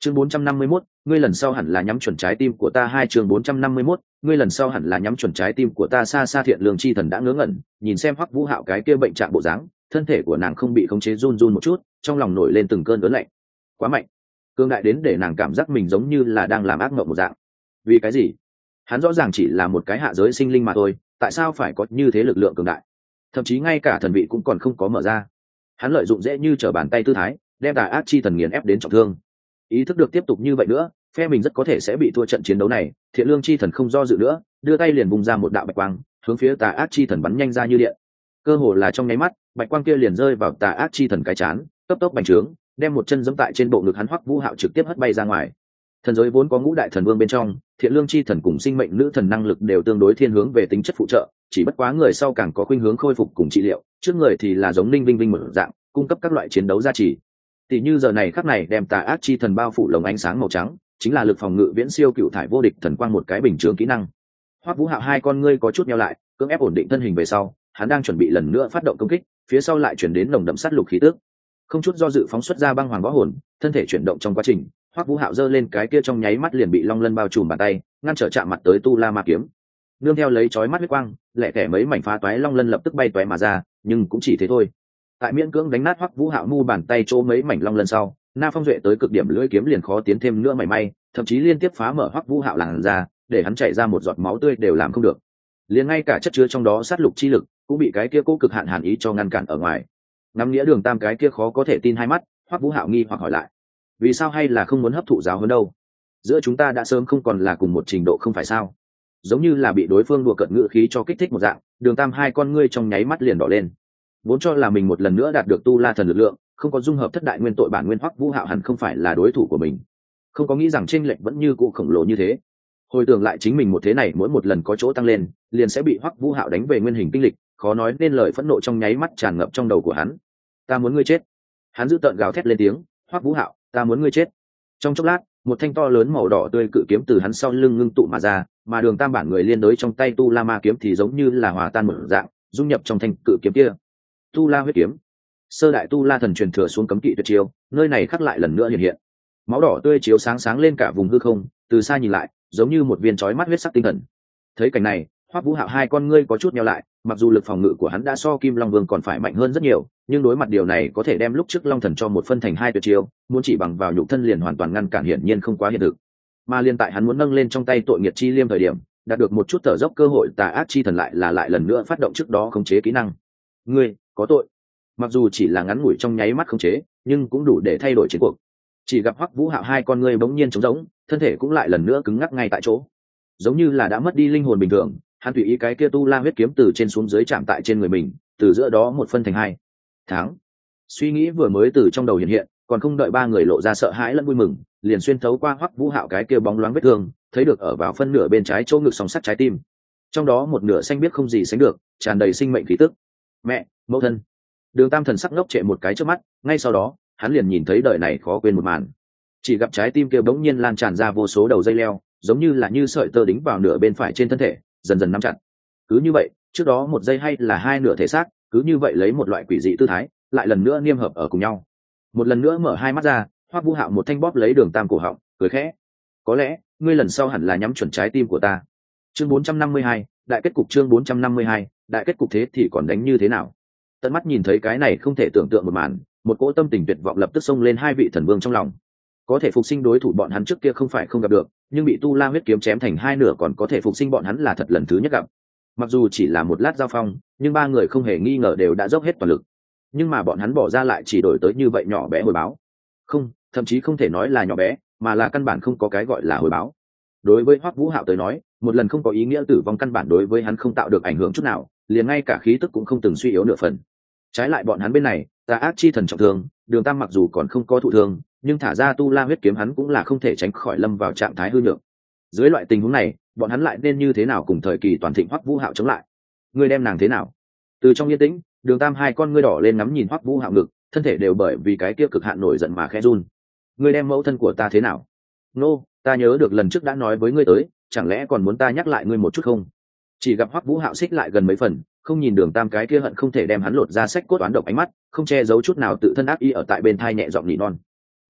Chương 451, ngươi lần sau hẳn là nhắm chuẩn trái tim của ta. Hai chương 451, ngươi lần sau hẳn là nhắm chuẩn trái tim của ta. Xa xa Thiện Lương chi thần đã ngớ ngẩn, nhìn xem Hoắc Vũ Hạo cái kia bệnh trạng bộ dáng, thân thể của nàng không bị khống chế run run một chút, trong lòng nổi lên từng cơn ớn lạnh. Quá mạnh, cương đại đến để nàng cảm giác mình giống như là đang làm ác mộng một dạng. Vì cái gì? Hắn rõ ràng chỉ là một cái hạ giới sinh linh mà thôi, tại sao phải có như thế lực lượng cường đại? Thậm chí ngay cả thần vị cũng còn không có mở ra. Hắn lợi dụng dễ như trở bàn tay tư thái, đem Tà Ác chi thần nghiền ép đến trọng thương. Ý thức được tiếp tục như vậy nữa, phe mình rất có thể sẽ bị thua trận chiến đấu này. Thiện Lương chi thần không do dự nữa, đưa tay liền bung ra một đạo bạch quang, hướng phía Tà Ác chi thần bắn nhanh ra như điện. Cơ hồ là trong nháy mắt, bạch quang kia liền rơi vào Tà Ác chi thần cái chán, cấp tốc bành trướng, đem một chân giẫm tại trên bộ ngực hắn. Hoắc Vũ Hạo trực tiếp hất bay ra ngoài. Thần giới vốn có ngũ đại thần vương bên trong, Thiện Lương chi thần cùng sinh mệnh nữ thần năng lực đều tương đối thiên hướng về tính chất phụ trợ, chỉ bất quá người sau càng có khuynh hướng khôi phục cùng trị liệu, trước người thì là giống Ninh Vinh Vinh một dạng, cung cấp các loại chiến đấu gia trì. Tỷ như giờ này khắc này đem Tà Ác chi thần bao phủ lồng ánh sáng màu trắng, chính là lực phòng ngự viễn siêu cựu thải vô địch thần quang một cái bình chướng kỹ năng. Hoắc Vũ Hạo hai con ngươi có chút nheo lại, cưỡng ép ổn định thân hình về sau, hắn đang chuẩn bị lần nữa phát động công kích, phía sau lại chuyển đến nồng đậm sát lục khí tức. Không chút do dự phóng xuất ra băng hoàng võ hồn, thân thể chuyển động trong quá trình, Hoắc Vũ Hạo giơ lên cái kia trong nháy mắt liền bị long lân bao trùm bàn tay, ngăn trở chạm mặt tới tu la ma kiếm. Nương theo lấy chói mắt huyết quang, lẹ tẻ mấy mảnh phá toái long lân lập tức bay toé mà ra, nhưng cũng chỉ thế thôi. Tại miễn cưỡng đánh nát Hoắc Vũ Hạo mu bàn tay chỗ mấy mảnh long lân sau, Na Phong duệ tới cực điểm lưỡi kiếm liền khó tiến thêm nữa mảy may, thậm chí liên tiếp phá mở Hoắc Vũ Hạo làn ra, để hắn chảy ra một giọt máu tươi đều làm không được. Liền ngay cả chất chứa trong đó sát lục chi lực cũng bị cái kia cố cực hạn hàn ý cho ngăn cản ở ngoài. Ngắm nghĩa Đường Tam cái kia khó có thể tin hai mắt, Hoắc Vũ Hạo nghi hoặc hỏi lại: vì sao hay là không muốn hấp thụ giáo huấn đâu? Giữa chúng ta đã sớm không còn là cùng một trình độ không phải sao? Giống như là bị đối phương đùa cợt ngữ khí cho kích thích một dạng, Đường Tam hai con ngươi trong nháy mắt liền đỏ lên. Vốn cho là mình một lần nữa đạt được tu la thần lực lượng, không có dung hợp thất đại nguyên tội bản nguyên, Hoắc Vũ Hạo hẳn không phải là đối thủ của mình. Không có nghĩ rằng chênh lệch vẫn như cũ khổng lồ như thế. Hồi tưởng lại chính mình một thế này mỗi một lần có chỗ tăng lên, liền sẽ bị Hoắc Vũ Hạo đánh về nguyên hình kinh lịch, khó nói nên lời phẫn nộ trong nháy mắt tràn ngập trong đầu của hắn. Ta muốn ngươi chết! Hắn dữ tợn gào thét lên tiếng, Hoắc Vũ Hạo, ta muốn ngươi chết! Trong chốc lát, một thanh to lớn màu đỏ tươi cự kiếm từ hắn sau lưng ngưng tụ mà ra, mà Đường Tam bản người liên đối trong tay tu la ma kiếm thì giống như là hòa tan một dạng, dung nhập trong thanh cự kiếm kia. Tu la huyết kiếm, sơ đại tu la thần truyền thừa xuống cấm kỵ tuyệt chiêu, nơi này khắc lại lần nữa hiện hiện. Máu đỏ tươi chiếu sáng sáng lên cả vùng hư không, từ xa nhìn lại, giống như một viên chói mắt huyết sắc tinh thần. Thấy cảnh này, Hoắc Vũ Hạo hai con ngươi có chút nheo lại, mặc dù lực phòng ngự của hắn đã so Kim Long Vương còn phải mạnh hơn rất nhiều, nhưng đối mặt điều này có thể đem lúc trước Long Thần cho một phân thành hai tuyệt chiêu, muốn chỉ bằng vào nhục thân liền hoàn toàn ngăn cản hiển nhiên không quá hiện thực. Mà liên tại hắn muốn nâng lên trong tay tội nghiệt chi liêm thời điểm, đạt được một chút thở dốc cơ hội, Tà Ác chi thần lại lần nữa phát động trước đó khống chế kỹ năng. Ngươi có tội. Mặc dù chỉ là ngắn ngủi trong nháy mắt khống chế, nhưng cũng đủ để thay đổi chiến cuộc. Chỉ gặp Hoắc Vũ Hạo hai con ngươi bỗng nhiên trống rỗng, thân thể cũng lại lần nữa cứng ngắc ngay tại chỗ, giống như là đã mất đi linh hồn bình thường. Hắn tùy ý cái kia tu la huyết kiếm từ trên xuống dưới chạm tại trên người mình, từ giữa đó một phân thành hai. Thắng. Suy nghĩ vừa mới từ trong đầu hiện hiện, còn không đợi ba người lộ ra sợ hãi lẫn vui mừng, liền xuyên thấu qua Hoắc Vũ Hạo cái kia bóng loáng vết thương, thấy được ở vào phân nửa bên trái chỗ ngực song sắt trái tim, trong đó một nửa xanh biết không gì sánh được, tràn đầy sinh mệnh khí tức. Mẹ, mẫu thân. Đường Tam thần sắc ngốc trệ một cái trước mắt, ngay sau đó hắn liền nhìn thấy đời này khó quên một màn. Chỉ gặp trái tim kia bỗng nhiên lan tràn ra vô số đầu dây leo, giống như sợi tơ đính vào nửa bên phải trên thân thể, dần dần nắm chặt. Cứ như vậy, trước đó một giây hay là hai nửa thể xác, cứ như vậy lấy một loại quỷ dị tư thái, lại lần nữa niêm hợp ở cùng nhau. Một lần nữa mở hai mắt ra, Hoắc Vũ Hạo một thanh bóp lấy Đường Tam cổ họng, cười khẽ: có lẽ ngươi lần sau hẳn là nhắm chuẩn trái tim của ta. Chương 452, đại kết cục. Chương 452, đại kết cục. Thế thì còn đánh như thế nào? Tận mắt nhìn thấy cái này không thể tưởng tượng một màn, một cỗ tâm tình tuyệt vọng lập tức xông lên hai vị thần vương trong lòng. Có thể phục sinh đối thủ bọn hắn trước kia không phải không gặp được, nhưng bị tu la huyết kiếm chém thành hai nửa còn có thể phục sinh bọn hắn là thật lần thứ nhất gặp. Mặc dù chỉ là một lát giao phong, nhưng ba người không hề nghi ngờ đều đã dốc hết toàn lực. Nhưng mà bọn hắn bỏ ra lại chỉ đổi tới như vậy nhỏ bé hồi báo. Không, thậm chí không thể nói là nhỏ bé, mà là căn bản không có cái gọi là hồi báo. Đối với Hoắc Vũ Hạo tới nói, một lần không có ý nghĩa tử vong căn bản đối với hắn không tạo được ảnh hưởng chút nào, liền ngay cả khí tức cũng không từng suy yếu nửa phần. Trái lại bọn hắn bên này, Tà Ác chi thần trọng thương, Đường Tam mặc dù còn không có thụ thương, nhưng thả ra tu la huyết kiếm hắn cũng là không thể tránh khỏi lâm vào trạng thái hư nhược. Dưới loại tình huống này, bọn hắn lại nên như thế nào cùng thời kỳ toàn thịnh Hoắc Vũ Hạo chống lại? Ngươi đem nàng thế nào? Từ trong yên tĩnh, Đường Tam hai con ngươi đỏ lên ngắm nhìn Hoắc Vũ Hạo ngực, thân thể đều bởi vì cái kia cực hạn nổi giận mà khẽ run. Ngươi đem mẫu thân của ta thế nào? Nô, ta nhớ được lần trước đã nói với ngươi tới, chẳng lẽ còn muốn ta nhắc lại ngươi một chút không? Chỉ gặp Hoắc Vũ Hạo xích lại gần mấy phần, không nhìn Đường Tam cái kia hận không thể đem hắn lột ra sách cốt oán độc ánh mắt, không che giấu chút nào tự thân ác ý ở tại bên thai nhẹ giọng nỉ non.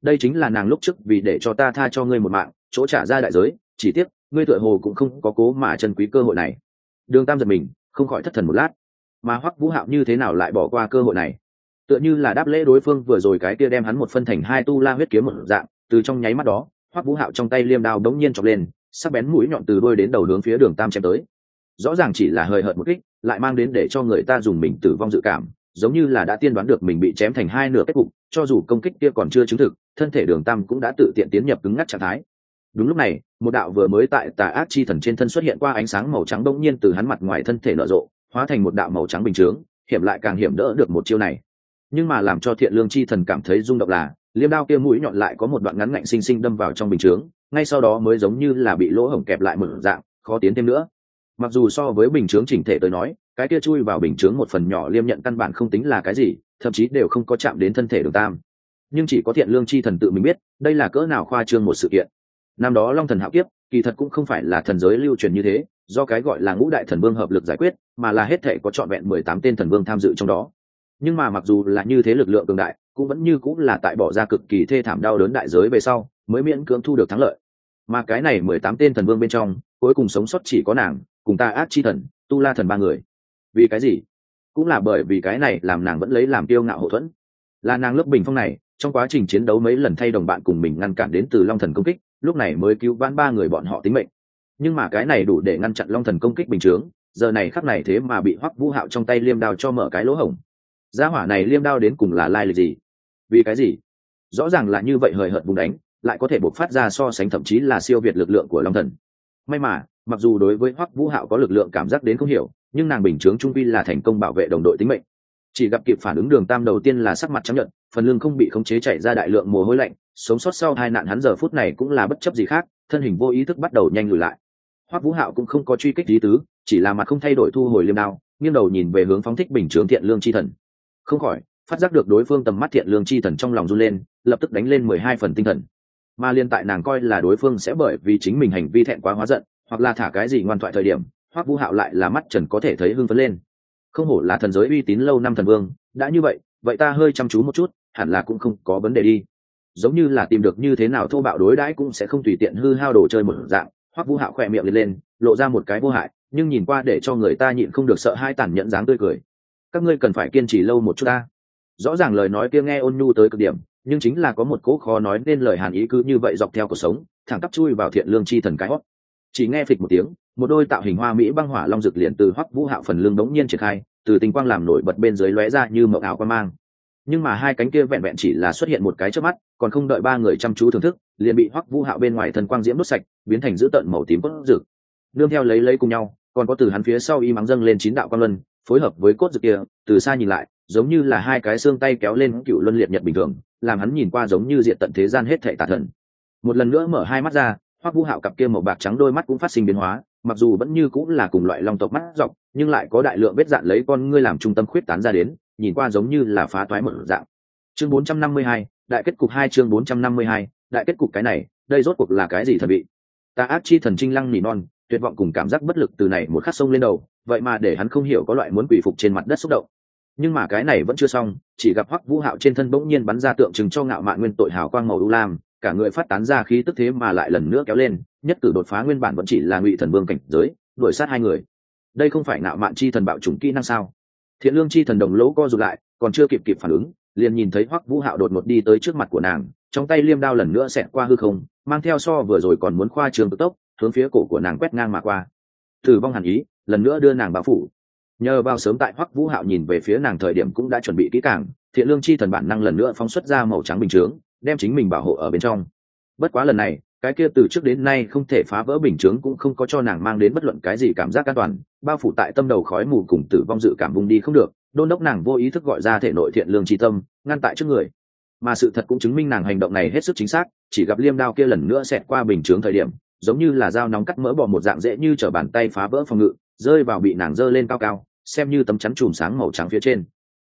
đây chính là nàng lúc trước vì để cho ta tha cho ngươi một mạng chỗ trả ra đại giới, chỉ tiếc ngươi tựa hồ cũng không có cố mà trân quý cơ hội này. Đường Tam giật mình không khỏi thất thần một lát, mà Hoắc Vũ Hạo như thế nào lại bỏ qua cơ hội này? Tựa như là đáp lễ đối phương vừa rồi cái kia đem hắn một phân thành hai tu la huyết kiếm một dạng, từ trong nháy mắt đó Hoắc Vũ Hạo trong tay liêm đao đống nhiên chọc lên, sắc bén mũi nhọn từ đuôi đến đầu hướng phía Đường Tam chém tới. Rõ ràng chỉ là hời hợt một kích, lại mang đến để cho người ta dùng mình tử vong dự cảm, giống như là đã tiên đoán được mình bị chém thành hai nửa kết cục, cho dù công kích kia còn chưa chứng thực, thân thể Đường Tam cũng đã tự tiện tiến nhập cứng ngắc trạng thái. Đúng lúc này, một đạo vừa mới tại tà ác chi thần trên thân xuất hiện qua ánh sáng màu trắng bỗng nhiên từ hắn mặt ngoài thân thể nở rộ, hóa thành một đạo màu trắng bình chướng, hiểm lại càng hiểm đỡ được một chiêu này. Nhưng mà làm cho thiện lương chi thần cảm thấy rung động là, liêm đao kia mũi nhọn lại có một đoạn ngắn ngạnh xinh xinh đâm vào trong bình chướng, ngay sau đó mới giống như là bị lỗ hổng kẹp lại một dạng, khó tiến thêm nữa. Mặc dù so với bình chướng chỉnh thể tới nói, cái kia chui vào bình chướng một phần nhỏ liêm nhận căn bản không tính là cái gì, thậm chí đều không có chạm đến thân thể Đường Tam. Nhưng chỉ có thiện lương chi thần tự mình biết, đây là cỡ nào khoa trương một sự kiện. Năm đó Long Thần Hạo Kiếp, kỳ thật cũng không phải là thần giới lưu truyền như thế, do cái gọi là ngũ đại thần vương hợp lực giải quyết, mà là hết thảy có trọn vẹn 18 tên thần vương tham dự trong đó. Nhưng mà mặc dù là như thế lực lượng cường đại, cũng vẫn như cũng là tại bỏ ra cực kỳ thê thảm đau đớn đại giới về sau, mới miễn cưỡng thu được thắng lợi. Mà cái này 18 tên thần vương bên trong, cuối cùng sống sót chỉ có nàng, cùng ta ác chi thần, tu la thần ba người. Vì cái gì? Cũng là bởi vì cái này làm nàng vẫn lấy làm kiêu ngạo hậu thuẫn. Là nàng lớp bình phong này, trong quá trình chiến đấu mấy lần thay đồng bạn cùng mình ngăn cản đến từ Long Thần công kích, lúc này mới cứu vãn ba người bọn họ tính mệnh. Nhưng mà cái này đủ để ngăn chặn Long Thần công kích bình chướng, giờ này khắc này thế mà bị Hoắc Vũ Hạo trong tay liêm đao cho mở cái lỗ hổng. Gia hỏa này liêm đao đến cùng là lai lịch gì? Vì cái gì? Rõ ràng là như vậy hời hợt vùng đánh, lại có thể bộc phát ra so sánh thậm chí là siêu việt lực lượng của Long Thần. May mà, mặc dù đối với Hoắc Vũ Hạo có lực lượng cảm giác đến không hiểu, nhưng nàng bình chướng trung vi là thành công bảo vệ đồng đội tính mệnh. Chỉ gặp kịp phản ứng Đường Tam đầu tiên là sắc mặt trắng nhợt, phần lưng không bị khống chế chảy ra đại lượng mồ hôi lạnh, sống sót sau hai nạn hắn giờ phút này cũng là bất chấp gì khác, thân hình vô ý thức bắt đầu nhanh lùi lại. Hoắc Vũ Hạo cũng không có truy kích ý tứ, chỉ là mặt không thay đổi thu hồi liêm đao, nghiêng đầu nhìn về hướng phóng thích bình chướng thiện lương chi thần. Không khỏi phát giác được đối phương tầm mắt thiện lương chi thần trong lòng run lên, lập tức đánh lên 12 phần tinh thần. Mà liên tại nàng coi là đối phương sẽ bởi vì chính mình hành vi thẹn quá hóa giận, hoặc là thả cái gì ngoan thoại thời điểm, Hoắc Vũ Hạo lại là mắt trần có thể thấy hưng phấn lên. Không hổ là thần giới uy tín lâu năm thần vương, đã như vậy, vậy ta hơi chăm chú một chút, hẳn là cũng không có vấn đề đi. Giống như là tìm được như thế nào thô bạo đối đãi cũng sẽ không tùy tiện hư hao đồ chơi một dạng. Hoắc Vũ Hạo khỏe miệng lên, lộ ra một cái vô hại, nhưng nhìn qua để cho người ta nhịn không được sợ hai tàn nhẫn dáng tươi cười. Các ngươi cần phải kiên trì lâu một chút ta. Rõ ràng lời nói kia nghe ôn nhu tới cực điểm, nhưng chính là có một cỗ khó nói nên lời hàn ý cứ như vậy dọc theo cuộc sống, thẳng tắp chui vào thiện lương chi thần cái hót. Chỉ nghe phịch một tiếng, một đôi tạo hình hoa mỹ băng hỏa long dược liền từ Hoắc Vũ Hạo phần lưng đống nhiên triển khai, từ tinh quang làm nổi bật bên dưới lóe ra như mộng ảo quan mang. Nhưng mà hai cánh kia vẹn vẹn chỉ là xuất hiện một cái chớp mắt, còn không đợi ba người chăm chú thưởng thức, liền bị Hoắc Vũ Hạo bên ngoài thần quang diễm đốt sạch, biến thành dữ tợn màu tím cốt rực. Nương theo lấy cùng nhau, còn có từ hắn phía sau y mắng dâng lên 9 đạo quang luân, phối hợp với cốt rực kia, từ xa nhìn lại, giống như là hai cái xương tay kéo lên cựu luân liệt nhật bình thường, làm hắn nhìn qua giống như diệt tận thế gian hết thảy tà thần. Một lần nữa mở hai mắt ra, Hoắc Vũ Hạo cặp kia màu bạc trắng đôi mắt cũng phát sinh biến hóa, mặc dù vẫn như cũng là cùng loại long tộc mắt dọc, nhưng lại có đại lượng vết dạn lấy con ngươi làm trung tâm khuyết tán ra đến, nhìn qua giống như là phá toái một dạng. Chương 452, đại kết cục 2 chương 452, đại kết cục cái này, đây rốt cuộc là cái gì thần bị? Ta ác chi thần trinh lăng nỉ non, tuyệt vọng cùng cảm giác bất lực từ này một khắc sông lên đầu, vậy mà để hắn không hiểu có loại muốn quỳ phục trên mặt đất xúc động. Nhưng mà cái này vẫn chưa xong, chỉ gặp Hoắc Vũ Hạo trên thân bỗng nhiên bắn ra tượng trưng cho ngạo mạn nguyên tội hào quang màu u lam, cả người phát tán ra khí tức thế mà lại lần nữa kéo lên, nhất cử đột phá nguyên bản vẫn chỉ là ngụy thần vương cảnh giới, đuổi sát hai người. Đây không phải ngạo mạn chi thần bạo chủng kỹ năng sao? Thiện lương chi thần đồng lỗ co rụt lại, còn chưa kịp phản ứng, liền nhìn thấy Hoắc Vũ Hạo đột ngột đi tới trước mặt của nàng, trong tay liêm đao lần nữa xẹt qua hư không, mang theo so vừa rồi còn muốn khoa trương cực tốc, hướng phía cổ của nàng quét ngang mà qua. Tử vong hàn ý, lần nữa đưa nàng bao phủ. Nhờ vào sớm tại Hoắc Vũ Hạo nhìn về phía nàng thời điểm cũng đã chuẩn bị kỹ càng, thiện lương chi thần bản năng lần nữa phóng xuất ra màu trắng bình chướng, đem chính mình bảo hộ ở bên trong. Bất quá lần này, cái kia từ trước đến nay không thể phá vỡ bình chướng cũng không có cho nàng mang đến bất luận cái gì cảm giác an toàn, bao phủ tại tâm đầu khói mù cùng tử vong dự cảm vùng đi không được, đôn đốc nàng vô ý thức gọi ra thể nội thiện lương chi tâm, ngăn tại trước người. Mà sự thật cũng chứng minh nàng hành động này hết sức chính xác, chỉ gặp liêm đao kia lần nữa xẹt qua bình chướng thời điểm, giống như là dao nóng cắt mỡ bò một dạng dễ như trở bàn tay phá vỡ phòng ngự, rơi vào bị nàng giơ lên cao cao, xem như tấm chắn chùm sáng màu trắng phía trên.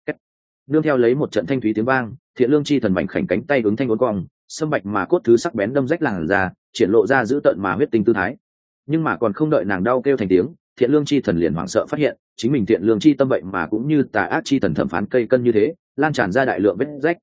Nương theo lấy một trận thanh thúy tiếng vang, thiện lương chi thần mảnh khảnh cánh tay ứng thanh uốn cong, sâm bạch mà cốt thứ sắc bén đâm rách làn da, triển lộ ra dữ tợn mà huyết tinh tư thái. Nhưng mà còn không đợi nàng đau kêu thành tiếng, thiện lương chi thần liền hoảng sợ phát hiện, chính mình thiện lương chi tâm vậy mà cũng như tà ác chi thần thẩm phán cây cân như thế, lan tràn ra đại lượng vết rách.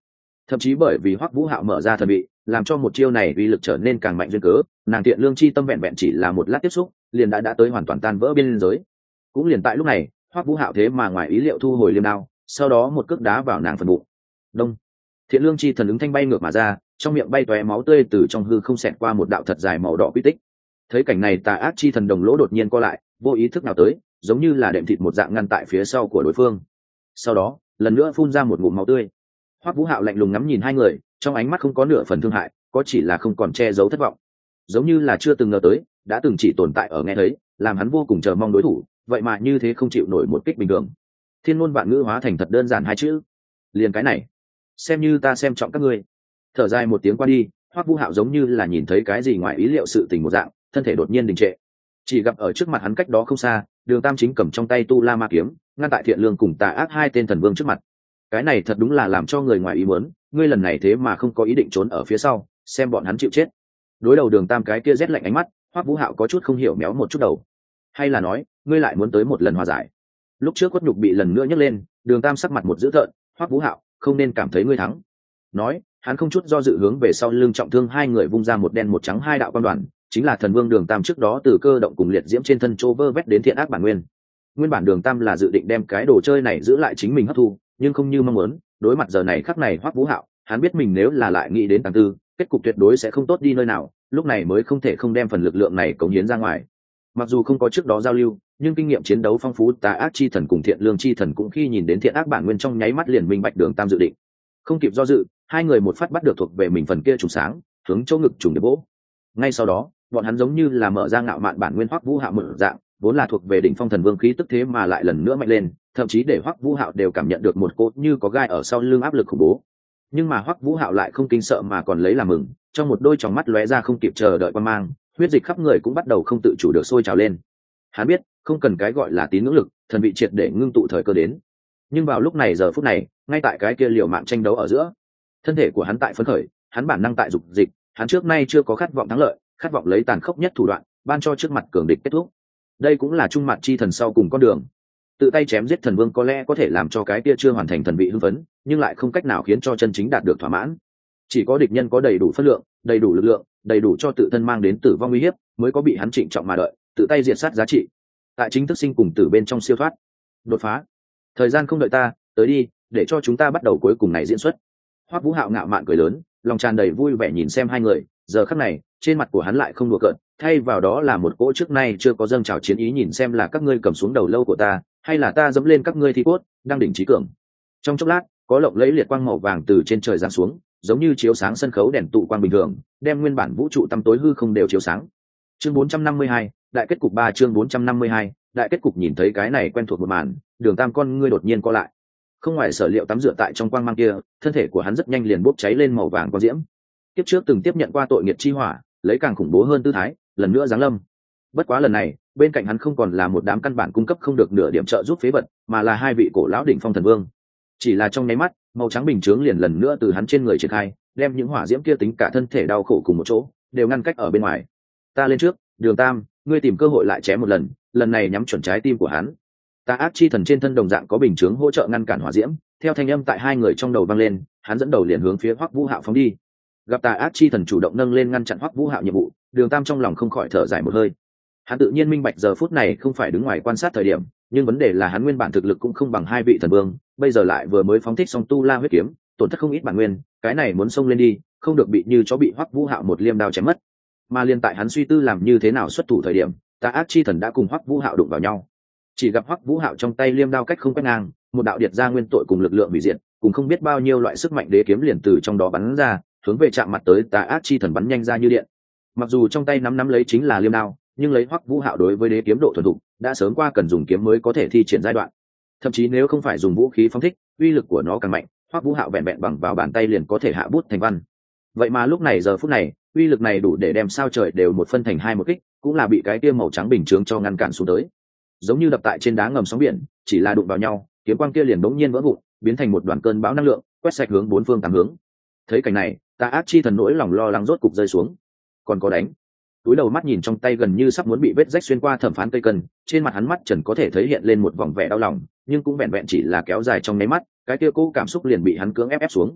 thậm chí bởi vì Hoắc Vũ Hạo mở ra thần bị, làm cho một chiêu này uy lực trở nên càng mạnh duyên cớ, nàng Thiện Lương chi tâm vẹn vẹn chỉ là một lát tiếp xúc liền đã tới hoàn toàn tan vỡ biên giới. Cũng liền tại lúc này, Hoắc Vũ Hạo thế mà ngoài ý liệu thu hồi liêm đao, sau đó một cước đá vào nàng phần bụng. Đông. Thiện Lương chi thần ứng thanh bay ngược mà ra, trong miệng bay tóe máu tươi từ trong hư không xẹt qua một đạo thật dài màu đỏ quy tích. Thấy cảnh này, Tà Ác chi thần đồng lỗ đột nhiên co lại, vô ý thức nào tới, giống như là đệm thịt một dạng ngăn tại phía sau của đối phương. Sau đó, lần nữa phun ra một ngụm máu tươi. Hoắc Vũ Hạo lạnh lùng ngắm nhìn hai người, trong ánh mắt không có nửa phần thương hại, có chỉ là không còn che giấu thất vọng. Giống như là chưa từng ngờ tới, đã từng chỉ tồn tại ở nghe thấy, làm hắn vô cùng chờ mong đối thủ, vậy mà như thế không chịu nổi một kích bình thường. Thiên ngôn vạn ngữ hóa thành thật đơn giản hai chữ. Liền cái này, xem như ta xem trọng các ngươi. Thở dài một tiếng qua đi, Hoắc Vũ Hạo giống như là nhìn thấy cái gì ngoài ý liệu sự tình một dạng, thân thể đột nhiên đình trệ. Chỉ gặp ở trước mặt hắn cách đó không xa, Đường Tam chính cầm trong tay Tu La Ma kiếm, ngăn tại Thiện Lương cùng Tà Ác hai tên thần vương trước mặt. Cái này thật đúng là làm cho người ngoài ý muốn, ngươi lần này thế mà không có ý định trốn ở phía sau, xem bọn hắn chịu chết. Đối đầu Đường Tam cái kia rét lạnh ánh mắt, Hoắc Vũ Hạo có chút không hiểu méo một chút đầu. Hay là nói, ngươi lại muốn tới một lần hòa giải? Lúc trước quất nhục bị lần nữa nhấc lên, Đường Tam sắc mặt một dữ tợn, Hoắc Vũ Hạo, không nên cảm thấy ngươi thắng. Nói, hắn không chút do dự hướng về sau lưng trọng thương hai người vung ra một đen một trắng hai đạo quan đoàn, chính là thần vương Đường Tam trước đó từ cơ động cùng liệt diễm trên thân trô vơ vét đến thiện ác bản nguyên. Nguyên bản Đường Tam là dự định đem cái đồ chơi này giữ lại chính mình hấp thu, nhưng không như mong muốn, đối mặt giờ này khắc này Hoắc Vũ Hạo, hắn biết mình nếu là lại nghĩ đến tàng tư, kết cục tuyệt đối sẽ không tốt đi nơi nào, lúc này mới không thể không đem phần lực lượng này cống hiến ra ngoài. Mặc dù không có trước đó giao lưu, nhưng kinh nghiệm chiến đấu phong phú, Tà Ác chi thần cùng Thiện Lương chi thần cũng khi nhìn đến thiện ác bản nguyên trong nháy mắt liền minh bạch Đường Tam dự định. Không kịp do dự, hai người một phát bắt được thuộc về mình phần kia trùng sáng, hướng chỗ ngực trùng để bố. Ngay sau đó, bọn hắn giống như là mở ra ngạo mạn bản nguyên Hoắc Vũ Hạo một dạng, vốn là thuộc về đỉnh phong thần vương khí tức thế mà lại lần nữa mạnh lên, thậm chí để Hoắc Vũ Hạo đều cảm nhận được một cỗ như có gai ở sau lưng áp lực khủng bố. Nhưng mà Hoắc Vũ Hạo lại không kinh sợ mà còn lấy làm mừng, trong một đôi tròng mắt lóe ra không kịp chờ đợi quan mang, huyết dịch khắp người cũng bắt đầu không tự chủ được sôi trào lên. Hắn biết, không cần cái gọi là tín ngưỡng lực, thần vị triệt để ngưng tụ thời cơ đến. Nhưng vào lúc này giờ phút này, ngay tại cái kia liều mạng tranh đấu ở giữa, thân thể của hắn tại phấn khởi, hắn bản năng tại dục dịch, hắn trước nay chưa có khát vọng thắng lợi, khát vọng lấy tàn khốc nhất thủ đoạn, ban cho trước mặt cường địch kết thúc. Đây cũng là trung mặt chi thần sau cùng con đường. Tự tay chém giết thần vương có lẽ có thể làm cho cái kia chưa hoàn thành thần vị hưng phấn, nhưng lại không cách nào khiến cho chân chính đạt được thỏa mãn. Chỉ có địch nhân có đầy đủ phân lượng, đầy đủ lực lượng, đầy đủ cho tự thân mang đến tử vong uy hiếp, mới có bị hắn trịnh trọng mà đợi, tự tay diệt sát giá trị. Tại chính thức sinh cùng tử bên trong siêu thoát, đột phá. Thời gian không đợi ta, tới đi, để cho chúng ta bắt đầu cuối cùng này diễn xuất. Hoắc Vũ Hạo ngạo mạn cười lớn, lòng tràn đầy vui vẻ nhìn xem hai người, giờ khắc này, trên mặt của hắn lại không đùa cợt, thay vào đó là một cỗ trước nay chưa có dâng trào chiến ý, nhìn xem là các ngươi cầm xuống đầu lâu của ta, hay là ta dẫm lên các ngươi thi cốt, đang đỉnh trí cường. Trong chốc lát, có lộng lẫy liệt quang màu vàng từ trên trời giáng xuống, giống như chiếu sáng sân khấu đèn tụ quang bình thường, đem nguyên bản vũ trụ tăm tối hư không đều chiếu sáng. Chương 452, đại kết cục 3 chương 452, đại kết cục nhìn thấy cái này quen thuộc một màn, Đường Tam con ngươi đột nhiên co lại. Không ngoài sở liệu tắm rửa tại trong quang mang kia, thân thể của hắn rất nhanh liền bốc cháy lên màu vàng quang diễm. Kiếp trước từng tiếp nhận qua tội nghiệp chi hỏa, lấy càng khủng bố hơn tư thái, lần nữa giáng lâm. Bất quá lần này, bên cạnh hắn không còn là một đám căn bản cung cấp không được nửa điểm trợ giúp phế vật, mà là hai vị cổ lão đỉnh phong thần vương. Chỉ là trong nháy mắt, màu trắng bình chướng liền lần nữa từ hắn trên người triển khai, đem những hỏa diễm kia tính cả thân thể đau khổ cùng một chỗ, đều ngăn cách ở bên ngoài. Ta lên trước, Đường Tam, ngươi tìm cơ hội lại chém một lần, lần này nhắm chuẩn trái tim của hắn. Tà Ác chi thần trên thân đồng dạng có bình chướng hỗ trợ ngăn cản hỏa diễm, theo thanh âm tại hai người trong đầu vang lên, hắn dẫn đầu liền hướng phía Hoắc Vũ Hạo phóng đi. Gặp Tà Ác chi thần chủ động nâng lên ngăn chặn Hoắc Vũ Hạo nhiệm vụ, Đường Tam trong lòng không khỏi thở dài một hơi. Hắn tự nhiên minh bạch giờ phút này không phải đứng ngoài quan sát thời điểm, nhưng vấn đề là hắn nguyên bản thực lực cũng không bằng hai vị thần vương, bây giờ lại vừa mới phóng thích xong tu la huyết kiếm, tổn thất không ít bản nguyên, cái này muốn xông lên đi, không được bị như chó bị Hoắc Vũ Hạo một liêm đao chém mất. Mà liên tại hắn suy tư làm như thế nào xuất thủ thời điểm, Tà Ác chi thần đã cùng Hoắc Vũ Hạo đụng vào nhau. Chỉ gặp Hoắc Vũ Hạo trong tay liêm đao cách không quét ngang, một đạo điệt ra nguyên tội cùng lực lượng hủy diệt, cùng không biết bao nhiêu loại sức mạnh đế kiếm liền từ trong đó bắn ra, hướng về chạm mặt tới Tà Ác chi thần bắn nhanh ra như điện. Mặc dù trong tay nắm lấy chính là liêm đao, nhưng lấy Hoắc Vũ Hạo đối với đế kiếm độ thuần thục, đã sớm qua cần dùng kiếm mới có thể thi triển giai đoạn. Thậm chí nếu không phải dùng vũ khí phóng thích, uy lực của nó càng mạnh, Hoắc Vũ Hạo vẹn vẹn bằng vào bàn tay liền có thể hạ bút thành văn. Vậy mà lúc này giờ phút này, uy lực này đủ để đem sao trời đều một phân thành hai một kích, cũng là bị cái kia màu trắng bình chướng cho ngăn cản xuống tới. Giống như đập tại trên đá ngầm sóng biển, chỉ là đụng vào nhau, kiếm quang kia liền đống nhiên vỡ vụn, biến thành một đoàn cơn bão năng lượng, quét sạch hướng bốn phương tám hướng. Thấy cảnh này, Tà Ác chi thần nỗi lòng lo lắng rốt cục rơi xuống. Còn có đánh. Túi đầu mắt nhìn trong tay gần như sắp muốn bị vết rách xuyên qua thẩm phán cây cần, trên mặt hắn mắt trần có thể thấy hiện lên một vòng vẻ đau lòng, nhưng cũng vẹn vẹn chỉ là kéo dài trong nháy mắt, cái kia cố cảm xúc liền bị hắn cưỡng ép xuống.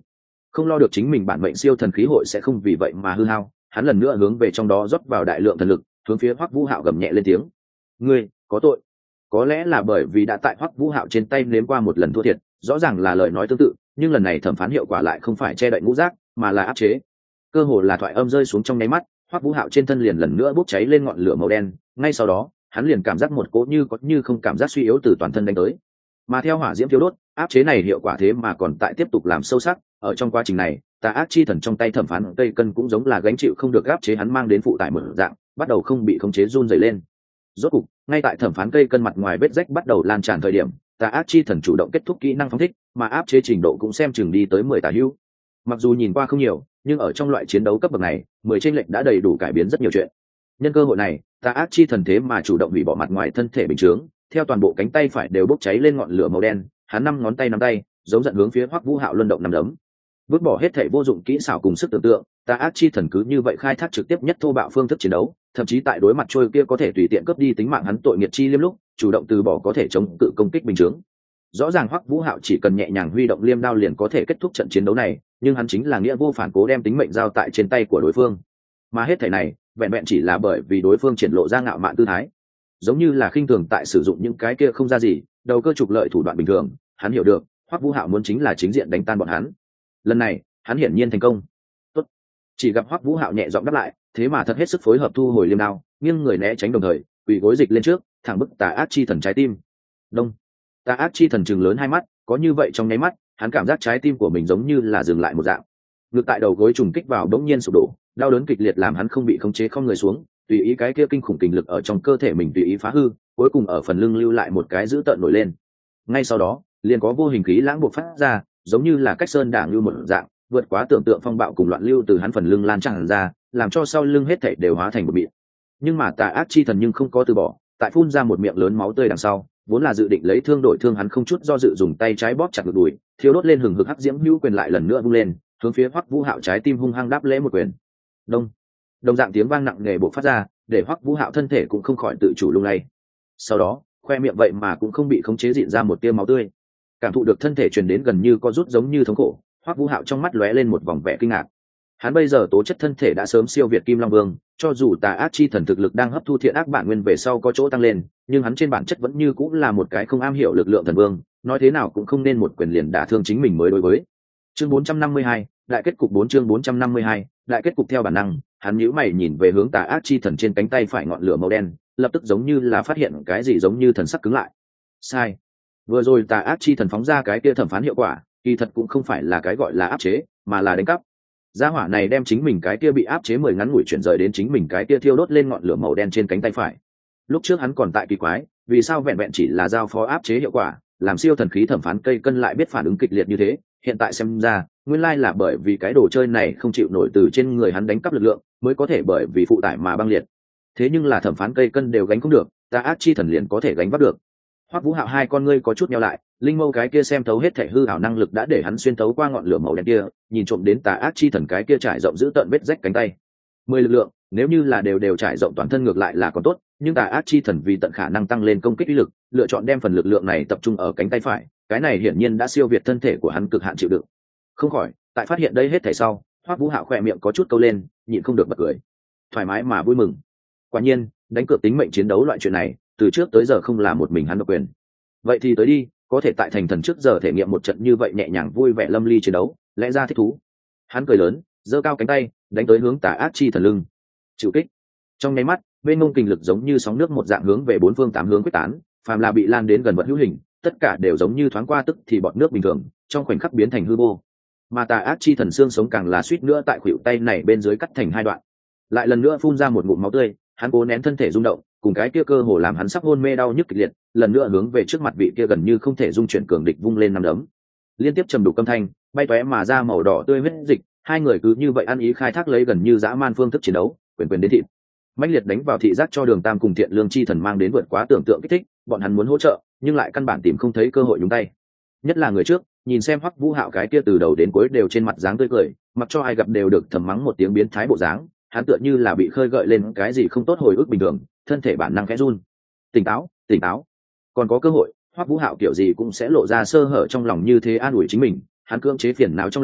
không lo được chính mình bản mệnh siêu thần khí hội sẽ không vì vậy mà hư hao, hắn lần nữa hướng về trong đó rót vào đại lượng thần lực, hướng phía Hoắc Vũ Hạo gầm nhẹ lên tiếng: ngươi có tội. Có lẽ là bởi vì đã tại Hoắc Vũ Hạo trên tay nếm qua một lần thua thiệt, rõ ràng là lời nói tương tự, nhưng lần này thẩm phán hiệu quả lại không phải che đậy ngũ giác, mà là áp chế. Cơ hồ là thoại âm rơi xuống trong nháy mắt, Hoắc Vũ Hạo trên thân liền lần nữa bốc cháy lên ngọn lửa màu đen, ngay sau đó, hắn liền cảm giác một cỗ như có như không cảm giác suy yếu từ toàn thân đánh tới. Mà theo hỏa diễm thiêu đốt, áp chế này hiệu quả thế mà còn tại tiếp tục làm sâu sắc, ở trong quá trình này, tà ác chi thần trong tay thẩm phán cây cân cũng giống là gánh chịu không được áp chế hắn mang đến phụ tải mở dạng, bắt đầu không bị khống chế run rẩy lên. Rốt cục, ngay tại thẩm phán cây cân mặt ngoài vết rách bắt đầu lan tràn thời điểm, tà ác chi thần chủ động kết thúc kỹ năng phóng thích, mà áp chế trình độ cũng xem chừng đi tới 10 tả hữu. Mặc dù nhìn qua không nhiều, nhưng ở trong loại chiến đấu cấp bậc này, 10 chênh lệch đã đầy đủ cải biến rất nhiều chuyện. Nhân cơ hội này, tà ác chi thần thế mà chủ động hủy bỏ mặt ngoài thân thể bình chướng, theo toàn bộ cánh tay phải đều bốc cháy lên ngọn lửa màu đen, hắn năm ngón tay nắm tay, giống giận hướng phía Hoắc Vũ Hạo luân động nắm đấm. Vứt bỏ hết thể vô dụng kỹ xảo cùng sức tưởng tượng, tà ác chi thần cứ như vậy khai thác trực tiếp nhất thô bạo phương thức chiến đấu, thậm chí tại đối mặt trôi kia có thể tùy tiện cướp đi tính mạng hắn tội nghiệt chi liêm lúc, chủ động từ bỏ có thể chống cự công kích bình chướng. Rõ ràng Hoắc Vũ Hạo chỉ cần nhẹ nhàng huy động liêm đao liền có thể kết thúc trận chiến đấu này, nhưng hắn chính là nghĩa vô phản cố đem tính mệnh giao tại trên tay của đối phương. Mà hết thảy này, vẹn vẹn chỉ là bởi vì đối phương triển lộ ra ngạo mạn tư thái, giống như là khinh thường tại sử dụng những cái kia không ra gì, đầu cơ trục lợi thủ đoạn bình thường, hắn hiểu được, Hoắc Vũ Hạo muốn chính là chính diện đánh tan bọn hắn. Lần này, hắn hiển nhiên thành công. Tốt. Chỉ gặp Hoắc Vũ Hạo nhẹ giọng đáp lại, thế mà thật hết sức phối hợp thu hồi liêm đao, nghiêng người né tránh đồng thời, quỳ gối dịch lên trước, thẳng bức tà ác chi thần trái tim. Đông. Tà ác chi thần trừng lớn hai mắt, có như vậy trong nháy mắt, hắn cảm giác trái tim của mình giống như là dừng lại một dạng. Ngực tại đầu gối trùng kích vào đống nhiên sụp đổ, đau đớn kịch liệt làm hắn không bị khống chế không người xuống, tùy ý cái kia kinh khủng kình lực ở trong cơ thể mình tùy ý phá hư, cuối cùng ở phần lưng lưu lại một cái dữ tợn nổi lên. Ngay sau đó, liền có vô hình khí lãng bộc phát ra, giống như là cách sơn đả như một dạng, vượt quá tưởng tượng phong bạo cùng loạn lưu từ hắn phần lưng lan tràn ra, làm cho sau lưng hết thảy đều hóa thành một mịn. Nhưng mà tà ác chi thần nhưng không có từ bỏ, tại phun ra một miệng lớn máu tươi đằng sau, vốn là dự định lấy thương đổi thương, hắn không chút do dự dùng tay trái bóp chặt ngực đùi, thiêu đốt lên hừng hực hắc diễm hữu quyền lại lần nữa vung lên, hướng phía Hoắc Vũ Hạo trái tim hung hăng đáp lễ một quyền. Đông. Đồng dạng tiếng vang nặng nề bộc phát ra, để Hoắc Vũ Hạo thân thể cũng không khỏi tự chủ lung lay. Sau đó, khoe miệng vậy mà cũng không bị khống chế rịn ra một tia máu tươi. Cảm thụ được thân thể truyền đến gần như co rút giống như thống khổ, Hoắc Vũ Hạo trong mắt lóe lên một vòng vẻ kinh ngạc. Hắn bây giờ tố chất thân thể đã sớm siêu việt Kim Long Vương, cho dù tà ác chi thần thực lực đang hấp thu thiện ác bản nguyên về sau có chỗ tăng lên, nhưng hắn trên bản chất vẫn như cũng là một cái không am hiểu lực lượng thần vương, nói thế nào cũng không nên một quyền liền đả thương chính mình mới đối với. Chương 452, đại kết cục 4 chương 452, đại kết cục theo bản năng, hắn nhíu mày nhìn về hướng tà ác chi thần trên cánh tay phải ngọn lửa màu đen, lập tức giống như là phát hiện cái gì giống như thần sắc cứng lại. Sai. Vừa rồi tà ác chi thần phóng ra cái kia thẩm phán hiệu quả, kỳ thật cũng không phải là cái gọi là áp chế, mà là đánh cắp. Gia hỏa này đem chính mình cái kia bị áp chế 10 ngắn ngủi chuyển rời đến chính mình cái kia thiêu đốt lên ngọn lửa màu đen trên cánh tay phải. Lúc trước hắn còn tại kỳ quái, vì sao vẹn vẹn chỉ là giao phó áp chế hiệu quả, làm siêu thần khí thẩm phán cây cân lại biết phản ứng kịch liệt như thế, hiện tại xem ra, nguyên lai là bởi vì cái đồ chơi này không chịu nổi từ trên người hắn đánh cắp lực lượng, mới có thể bởi vì phụ tải mà băng liệt. Thế nhưng là thẩm phán cây cân đều gánh không được, tà ác chi thần liền có thể gánh vác được. Hoắc Vũ Hạo hai con ngươi có chút nheo lại, linh mâu cái kia xem thấu hết thể hư ảo năng lực đã để hắn xuyên thấu qua ngọn lửa màu đen kia, nhìn trộm đến tà ác chi thần cái kia trải rộng giữ tận vết rách cánh tay. 10 lực lượng, nếu như là đều trải rộng toàn thân ngược lại là còn tốt, nhưng tà ác chi thần vì tận khả năng tăng lên công kích uy lực, lựa chọn đem phần lực lượng này tập trung ở cánh tay phải, cái này hiển nhiên đã siêu việt thân thể của hắn cực hạn chịu đựng. Không khỏi, tại phát hiện đây hết thảy sau, Hoắc Vũ Hạo khẽ miệng có chút câu lên, nhịn không được bật cười. Thoải mái mà vui mừng. Quả nhiên, đánh cược tính mệnh chiến đấu loại chuyện này, từ trước tới giờ không là một mình hắn độc quyền. Vậy thì tới đi, có thể tại thành thần trước giờ thể nghiệm một trận như vậy nhẹ nhàng vui vẻ lâm ly chiến đấu, lẽ ra thích thú. Hắn cười lớn, giơ cao cánh tay, đánh tới hướng tà ác chi thần lưng. Chịu kích. Trong nháy mắt, bên ngông kình lực giống như sóng nước một dạng hướng về bốn phương tám hướng quyết tán, phàm là bị lan đến gần vật hữu hình, tất cả đều giống như thoáng qua tức thì bọt nước bình thường, trong khoảnh khắc biến thành hư vô. Mà tà ác chi thần xương sống càng là suýt nữa tại khuỷu tay này bên dưới cắt thành hai đoạn. Lại lần nữa phun ra một ngụm máu tươi, hắn cố nén thân thể rung động, cùng cái kia cơ hồ làm hắn sắp hôn mê đau nhức kịch liệt, lần nữa hướng về trước mặt vị kia gần như không thể dung chuyển cường địch vung lên năm đấm. Liên tiếp trầm đục âm thanh, bay tóe mà ra màu đỏ tươi huyết dịch, hai người cứ như vậy ăn ý khai thác lấy gần như dã man phương thức chiến đấu, quyền quyền đến thịt. Mãnh liệt đánh vào thị giác cho Đường Tam cùng Thiện Lương chi thần mang đến vượt quá tưởng tượng kích thích, bọn hắn muốn hỗ trợ, nhưng lại căn bản tìm không thấy cơ hội nhúng tay. Nhất là người trước, nhìn xem Hoắc Vũ Hạo cái kia từ đầu đến cuối đều trên mặt dáng tươi cười, mặc cho ai gặp đều được thầm mắng một tiếng biến thái bộ dáng, hắn tựa như là bị khơi gợi lên cái gì không tốt hồi ức bình thường, thân thể bản năng khẽ run. Tỉnh táo, tỉnh táo, còn có cơ hội. Hoắc Vũ Hạo kiểu gì cũng sẽ lộ ra sơ hở trong lòng như thế an ủi chính mình, hắn cưỡng chế phiền não trong lòng,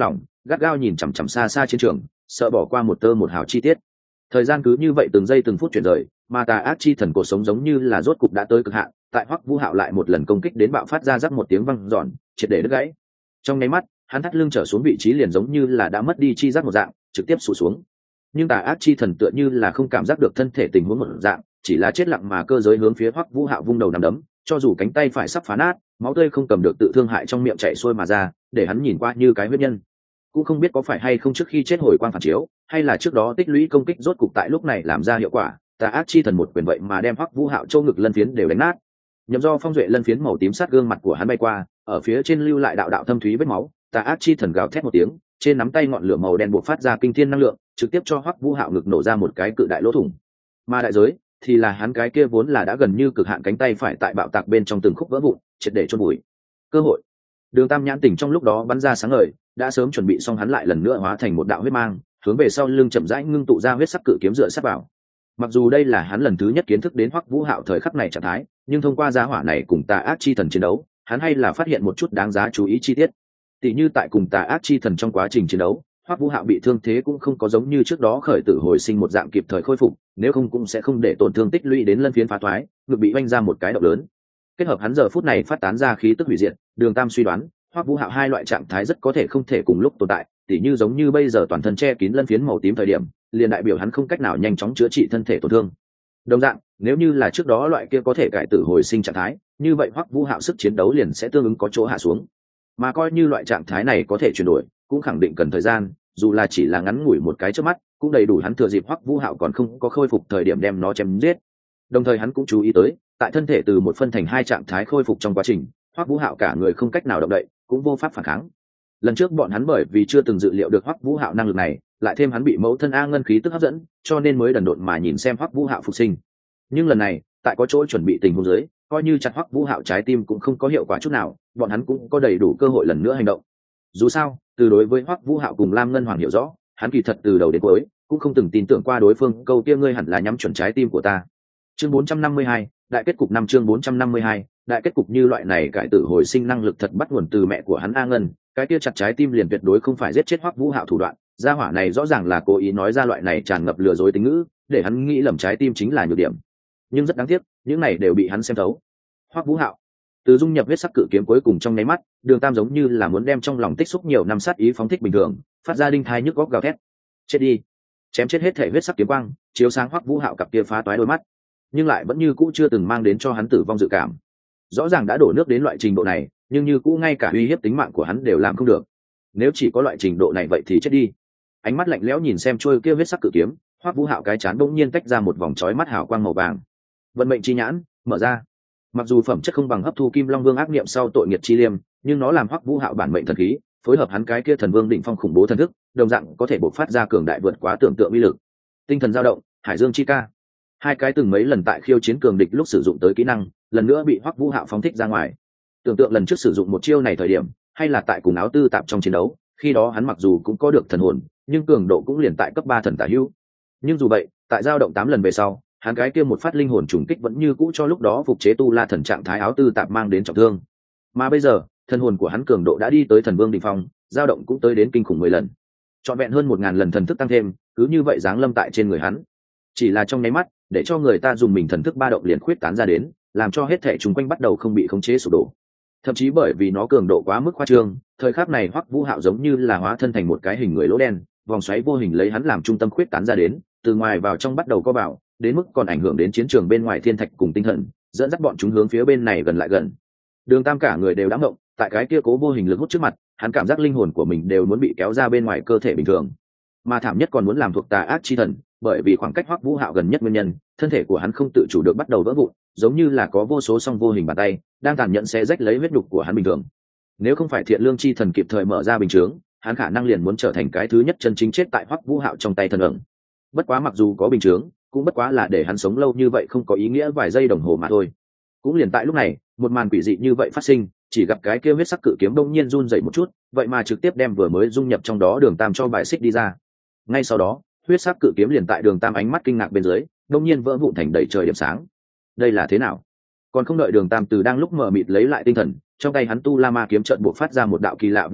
gắt gao nhìn chằm chằm xa xa chiến trường, sợ bỏ qua một tơ một hào chi tiết. Thời gian cứ như vậy từng giây từng phút chuyển rời, mà tà ác chi thần cuộc sống giống như là rốt cục đã tới cực hạn. Tại Hoắc Vũ Hạo lại một lần công kích đến bạo phát ra rắc một tiếng vang giòn, triệt để đứt gãy. Trong nháy mắt, hắn thắt lưng trở xuống vị trí liền giống như là đã mất đi chi giác một dạng, trực tiếp sụt xuống. Nhưng tà ác chi thần tựa như là không cảm giác được thân thể tình huống một dạng, chỉ là chết lặng mà cơ giới hướng phía Hoắc Vũ Hạo vung đầu nằm đấm, cho dù cánh tay phải sắp phá nát, máu tươi không cầm được tự thương hại trong miệng chảy xuôi mà ra, để hắn nhìn qua như cái huyết nhân. Cũng không biết có phải hay không trước khi chết hồi quang phản chiếu, hay là trước đó tích lũy công kích rốt cục tại lúc này làm ra hiệu quả, tà ác chi thần một quyền vậy mà đem Hoắc Vũ Hạo châu ngực lân phiến đều đánh nát. Nhậm do phong duệ lân phiến màu tím sát gương mặt của hắn bay qua, ở phía trên lưu lại đạo đạo thâm thúy vết máu, tà ác chi thần gào thét một tiếng, trên nắm tay ngọn lửa màu đen bộc phát ra kinh thiên năng lượng, trực tiếp cho Hoắc Vũ Hạo ngực nổ ra một cái cự đại lỗ thủng. Mà đại giới thì là hắn cái kia vốn là đã gần như cực hạn cánh tay phải tại bạo tạc bên trong từng khúc vỡ vụn, triệt để chôn bụi. Cơ hội. Đường Tam nhãn tỉnh trong lúc đó bắn ra sáng ngời, đã sớm chuẩn bị xong hắn lại lần nữa hóa thành một đạo huyết mang, hướng về sau lưng chậm rãi ngưng tụ ra huyết sắc cự kiếm dựa sát vào. Mặc dù đây là hắn lần thứ nhất kiến thức đến Hoắc Vũ Hạo thời khắc này trạng thái, nhưng thông qua giá hỏa này cùng tà ác chi thần chiến đấu, hắn hay là phát hiện một chút đáng giá chú ý chi tiết. Tỷ như tại cùng tà ác chi thần trong quá trình chiến đấu, Hoắc Vũ Hạo bị thương thế cũng không có giống như trước đó khởi tử hồi sinh một dạng kịp thời khôi phục, nếu không cũng sẽ không để tổn thương tích lũy đến lân phiến phá thoái, ngực bị vênh ra một cái động lớn. Kết hợp hắn giờ phút này phát tán ra khí tức hủy diệt, Đường Tam suy đoán, Hoắc Vũ Hạo hai loại trạng thái rất có thể không thể cùng lúc tồn tại, tỉ như giống như bây giờ toàn thân che kín lân phiến màu tím thời điểm, liền đại biểu hắn không cách nào nhanh chóng chữa trị thân thể tổn thương. Đồng dạng, nếu như là trước đó loại kia có thể cải tử hồi sinh trạng thái, như vậy Hoắc Vũ Hạo sức chiến đấu liền sẽ tương ứng có chỗ hạ xuống. Mà coi như loại trạng thái này có thể chuyển đổi, cũng khẳng định cần thời gian, dù là chỉ là ngắn ngủi một cái chớp mắt, cũng đầy đủ hắn thừa dịp Hoắc Vũ Hạo còn không có khôi phục thời điểm đem nó chém giết. Đồng thời hắn cũng chú ý tới, tại thân thể từ một phân thành hai trạng thái khôi phục trong quá trình, Hoắc Vũ Hạo cả người không cách nào động đậy, cũng vô pháp phản kháng. Lần trước bọn hắn bởi vì chưa từng dự liệu được Hoắc Vũ Hạo năng lực này, lại thêm hắn bị mẫu thân A Ngân khí tức hấp dẫn, cho nên mới đần độn mà nhìn xem Hoắc Vũ Hạo phục sinh. Nhưng lần này, tại có chỗ chuẩn bị tình huống dưới, coi như chặt Hoắc Vũ Hạo trái tim cũng không có hiệu quả chút nào, bọn hắn cũng có đầy đủ cơ hội lần nữa hành động. Dù sao, từ đối với Hoắc Vũ Hạo cùng Lam Ngân Hoàng hiểu rõ, hắn kỳ thật từ đầu đến cuối cũng không từng tin tưởng qua đối phương câu kia ngươi hẳn là nhắm chuẩn trái tim của ta. Chương 452, đại kết cục năm chương 452, đại kết cục như loại này cải tử hồi sinh năng lực thật bắt nguồn từ mẹ của hắn A Ngân, cái kia chặt trái tim liền tuyệt đối không phải giết chết Hoắc Vũ Hạo thủ đoạn, gia hỏa này rõ ràng là cố ý nói ra loại này tràn ngập lừa dối tính ngữ, để hắn nghĩ lầm trái tim chính là nhược điểm. Nhưng rất đáng tiếc, những này đều bị hắn xem thấu. Hoắc Vũ Hạo từ dung nhập huyết sắc cự kiếm cuối cùng trong nháy mắt, Đường Tam giống như là muốn đem trong lòng tích xúc nhiều năm sát ý phóng thích bình thường, phát ra đinh thai nhức góc gào thét. Chết đi! Chém chết hết thể huyết sắc kiếm quang, chiếu sáng Hoắc Vũ Hạo cặp kia phá toái đôi mắt, nhưng lại vẫn như cũ chưa từng mang đến cho hắn tử vong dự cảm. Rõ ràng đã đổ nước đến loại trình độ này, nhưng như cũ ngay cả uy hiếp tính mạng của hắn đều làm không được. Nếu chỉ có loại trình độ này vậy thì chết đi. Ánh mắt lạnh lẽo nhìn xem trôi kia huyết sắc cự kiếm, Hoắc Vũ Hạo cái chán bỗng nhiên tách ra một vòng chói mắt hào quang màu vàng. Vận mệnh chi nhãn mở ra. Mặc dù phẩm chất không bằng hấp thu Kim Long Vương ác niệm sau tội nghiệt chi liêm, nhưng nó làm Hoắc Vũ Hạo bản mệnh thần khí, phối hợp hắn cái kia thần vương đỉnh phong khủng bố thần thức, đồng dạng có thể bộc phát ra cường đại vượt quá tưởng tượng uy lực. Tinh thần dao động, Hải Dương chi ca. Hai cái từng mấy lần tại khiêu chiến cường địch lúc sử dụng tới kỹ năng, lần nữa bị Hoắc Vũ Hạo phóng thích ra ngoài. Tưởng tượng lần trước sử dụng một chiêu này thời điểm, hay là tại cùng áo tư tạp trong chiến đấu, khi đó hắn mặc dù cũng có được thần hồn, nhưng cường độ cũng liền tại cấp 3 thần tả hữu. Nhưng dù vậy, tại dao động 8 lần về sau, hắn cái kia một phát linh hồn trùng kích vẫn như cũ cho lúc đó phục chế tu la thần trạng thái áo tư tạp mang đến trọng thương. Mà bây giờ, thần hồn của hắn cường độ đã đi tới thần vương đỉnh phong, dao động cũng tới đến kinh khủng 10 lần. Trọn vẹn hơn 1000 lần thần thức tăng thêm, cứ như vậy giáng lâm tại trên người hắn. Chỉ là trong nháy mắt, để cho người ta dùng mình thần thức ba động liền khuyết tán ra đến, làm cho hết thảy chúng quanh bắt đầu không bị khống chế sụp đổ. Thậm chí bởi vì nó cường độ quá mức khoa trương, thời khắc này Hoắc Vũ Hạo giống như là hóa thân thành một cái hình người lỗ đen, vòng xoáy vô hình lấy hắn làm trung tâm khuyết tán ra đến, từ ngoài vào trong bắt đầu co vào, đến mức còn ảnh hưởng đến chiến trường bên ngoài thiên thạch cùng tinh thần, dẫn dắt bọn chúng hướng phía bên này gần lại gần. Đường Tam cả người đều đã ngộng, tại cái kia cố vô hình lực hút trước mặt, hắn cảm giác linh hồn của mình đều muốn bị kéo ra bên ngoài cơ thể bình thường. Mà thảm nhất còn muốn làm thuộc tà ác chi thần, bởi vì khoảng cách Hoắc Vũ Hạo gần nhất nguyên nhân, thân thể của hắn không tự chủ được bắt đầu vỡ vụn, giống như là có vô số song vô hình bàn tay đang tàn nhẫn xé rách lấy huyết nhục của hắn bình thường. Nếu không phải thiện lương chi thần kịp thời mở ra bình chướng, hắn khả năng liền muốn trở thành cái thứ nhất chân chính chết tại Hoắc Vũ Hạo trong tay thần ẩn. Bất quá mặc dù có bình chướng, cũng bất quá là để hắn sống lâu như vậy không có ý nghĩa vài giây đồng hồ mà thôi. Cũng liền tại lúc này, một màn quỷ dị như vậy phát sinh, chỉ gặp cái kia huyết sắc cự kiếm đông nhiên run dậy một chút, vậy mà trực tiếp đem vừa mới dung nhập trong đó Đường Tam cho bài xích đi ra. Ngay sau đó, huyết sắc cự kiếm liền tại Đường Tam ánh mắt kinh ngạc bên dưới, đông nhiên vỡ vụn thành đầy trời điểm sáng. Đây là thế nào? Còn không đợi Đường Tam từ đang lúc mở mịt lấy lại tinh thần, trong tay hắn tu la ma kiếm trận buộc phát ra một đạo kỳ lạ bù bù,